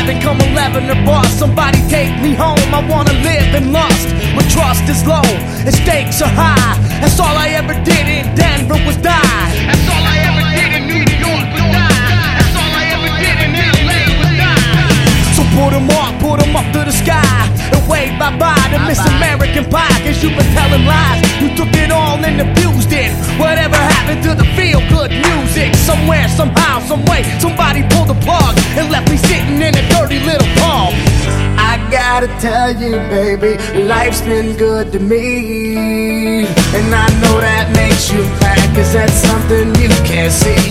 then come 11 or bust. Somebody take me home, I wanna live in lust. Where trust is low and stakes are high. That's all I ever did in Denver was die. That's all I ever did in New York was die. That's all I ever did in LA was die. So put 'em up to the sky and wave bye-bye to Miss American Pie. Cause you've been telling lies, you took it all and abused it. Whatever happened to the feel-good music? Somewhere, somehow, someway, somebody pulled the plug and left me sitting in a dirty little pub. I gotta tell you, baby, life's been good to me. And I know that makes you mad, cause that's something you can't see.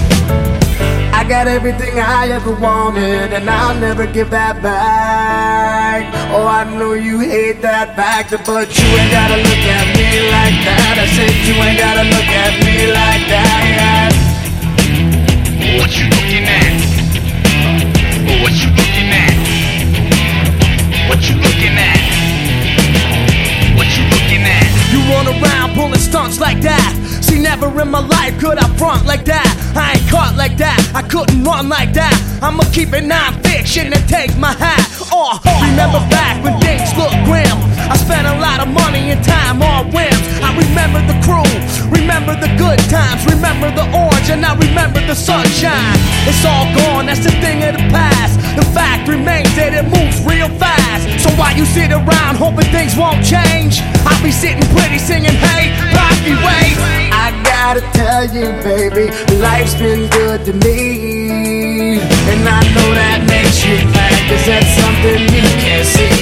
I got everything I ever wanted, and I'll never give that back. Oh, I know you hate that fact, but you ain't gotta look at me like that. I said you ain't gotta look at me like that. What you looking at? What you looking at? What you looking at? What you looking at? You run around pulling stunts like that. See, never in my life could I front like that. I ain't caught like that, I couldn't run like that. I'ma keep it non-fiction and take my hat off. Remember back when things looked grim, I spent a lot of money and time on whims. I remember the crew, remember the good times, remember the orange, and I remember the sunshine. It's all gone, that's the thing of the past. The fact remains that it moves real fast. So while you sit around hoping things won't change, I'll be sitting pretty singing, hey, Rocky Way. I gotta tell you, baby, life's been good to me. And I know that makes you mad, cause that's something you can't see.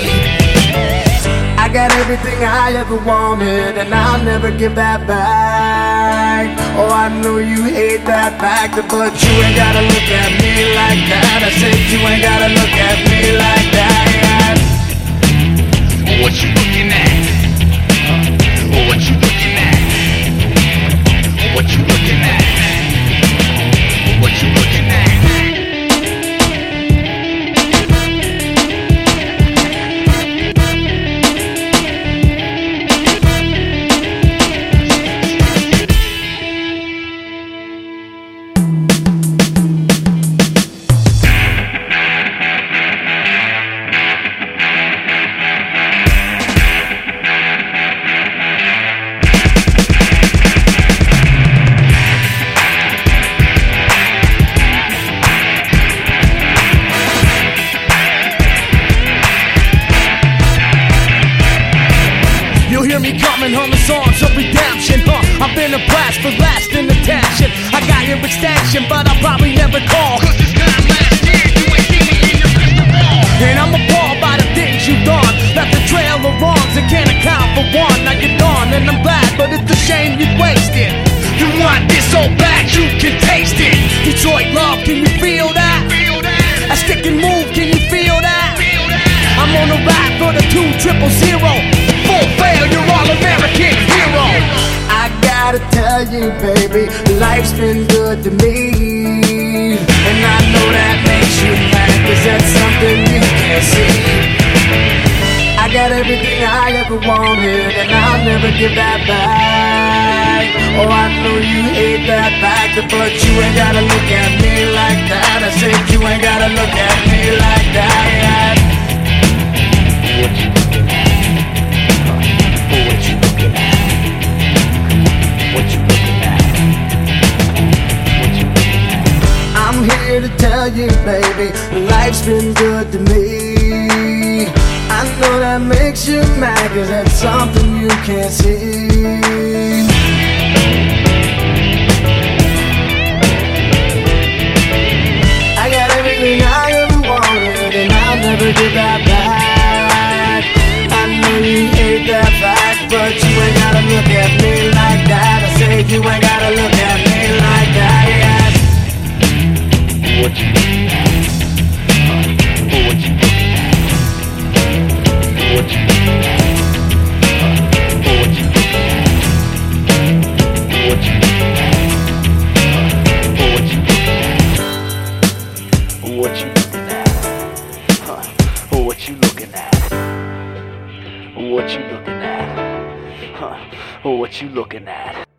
I got everything I ever wanted, and I'll never give that back. Oh, I know you hate that fact, but you ain't gotta look at me like that. I said you ain't gotta look at me like that. What you looking at? What you looking at? What you looking at? What you looking at? Me coming on the songs of redemption, I've been a blast for lasting attention. I got your extension, but I'll probably never call, Cause this time last year you ain't seen me in your crystal ball. and I'm appalled by the things you've done. Left a trail of wrongs and can't account for one. Now you're gone and I'm glad, but it's a shame you wasted. You want this so bad you can taste it. Detroit love, can you feel that? A stick and move, can you feel that? I'm on a ride for the 200. Full fail, you're all American hero. I gotta tell you, baby, life's been good to me. And I know that makes you mad, cause that's something you can't see. I got everything I ever wanted, and I'll never give that back. Oh, I know you hate that fact, but you ain't gotta look at me like that. I said you ain't gotta look at me like that. What you looking at? What you looking at? What you looking at? What you looking at? I'm here to tell you, baby, life's been good to me. I know that makes you mad, cause that's something you can't see. I got everything I ever wanted, and I'll never give that back. I know you hate that fact, but you ain't gotta look at me like that. I say you ain't gotta look at me like that. What you looking at? What you looking at? What you looking at? What you looking at? What you looking at? What you looking at? What you looking at? What you looking at? What you looking at? What you looking at?